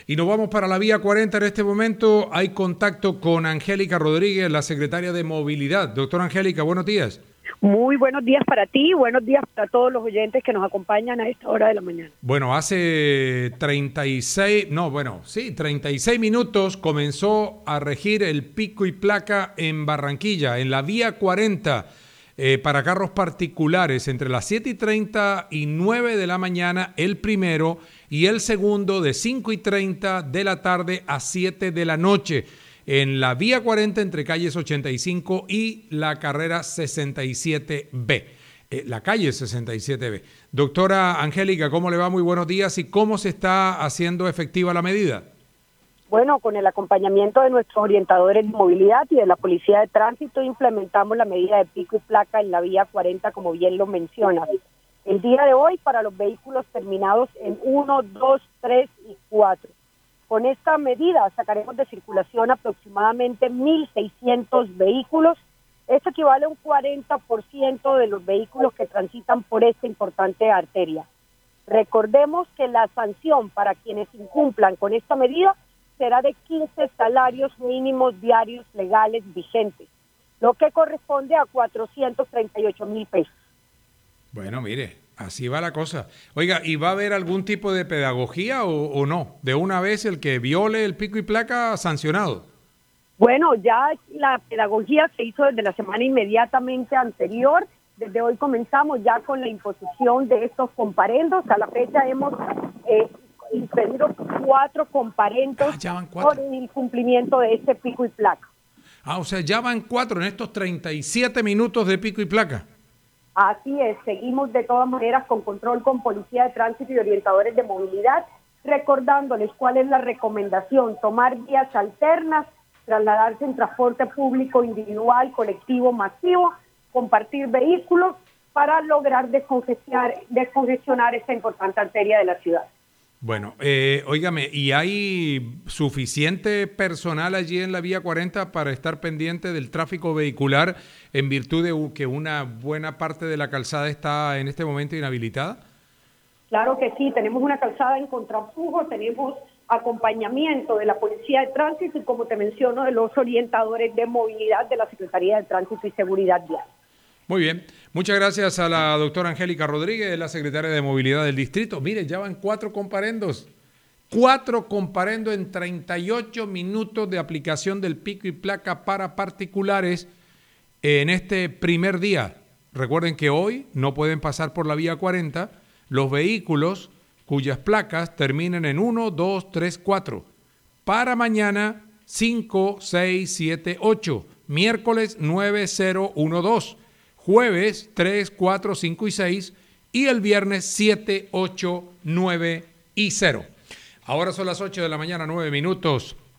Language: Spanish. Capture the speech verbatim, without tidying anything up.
Y nos vamos para la vía cuarenta en este momento. Hay contacto con Angélica Rodríguez, la secretaria de Movilidad. Doctora Angélica, buenos días. Muy buenos días para ti, buenos días para todos los oyentes que nos acompañan a esta hora de la mañana. Bueno, hace treinta y seis, no, bueno, sí, treinta y seis minutos comenzó a regir el pico y placa en Barranquilla, en la vía cuarenta, eh, para carros particulares, entre las siete y treinta y nueve de la mañana, el primero, y el segundo de cinco y treinta de la tarde a siete de la noche. En la vía cuarenta entre calles ochenta y cinco y la carrera sesenta y siete B, eh, la calle sesenta y siete B. Doctora Angélica, ¿cómo le va? Muy buenos días. ¿Y cómo se está haciendo efectiva la medida? Bueno, con el acompañamiento de nuestros orientadores de movilidad y de la Policía de Tránsito, implementamos la medida de pico y placa en la vía cuarenta, como bien lo mencionas. El día de hoy, para los vehículos terminados en uno, dos, tres y cuatro. Con esta medida sacaremos de circulación aproximadamente mil seiscientos vehículos. Esto equivale a un cuarenta por ciento de los vehículos que transitan por esta importante arteria. Recordemos que la sanción para quienes incumplan con esta medida será de quince salarios mínimos diarios legales vigentes, lo que corresponde a cuatrocientos treinta y ocho mil pesos. Bueno, mire, así va la cosa. Oiga, ¿y va a haber algún tipo de pedagogía o, o no? De una vez el que viole el pico y placa sancionado. Bueno, ya la pedagogía se hizo desde la semana inmediatamente anterior. Desde hoy comenzamos ya con la imposición de estos comparendos. A la fecha hemos eh, impedido cuatro comparendos ah, ya van cuatro. por el incumplimiento de este pico y placa. Ah, o sea, ya van cuatro en estos treinta y siete minutos de pico y placa. Así es, seguimos de todas maneras con control con Policía de Tránsito y orientadores de movilidad, recordándoles cuál es la recomendación: tomar vías alternas, trasladarse en transporte público individual, colectivo, masivo, compartir vehículos para lograr descongestionar, descongestionar esta importante arteria de la ciudad. Bueno, eh, óigame, ¿y hay suficiente personal allí en la vía cuarenta para estar pendiente del tráfico vehicular en virtud de que una buena parte de la calzada está en este momento inhabilitada? Claro que sí, tenemos una calzada en contraflujo, tenemos acompañamiento de la Policía de Tránsito y, como te menciono, de los orientadores de movilidad de la Secretaría de Tránsito y Seguridad Vial. Muy bien, muchas gracias a la doctora Angélica Rodríguez, la secretaria de Movilidad del Distrito. Mire, ya van cuatro comparendos, cuatro comparendos en treinta y ocho minutos de aplicación del pico y placa para particulares en este primer día. Recuerden que hoy no pueden pasar por la vía cuarenta los vehículos cuyas placas terminen en uno, dos, tres, cuatro. Para mañana, cinco, seis, siete, ocho. Miércoles nueve, cero, uno, dos. Jueves tres, cuatro, cinco y seis. Y el viernes siete, ocho, nueve y cero. Ahora son las ocho de la mañana, nueve minutos.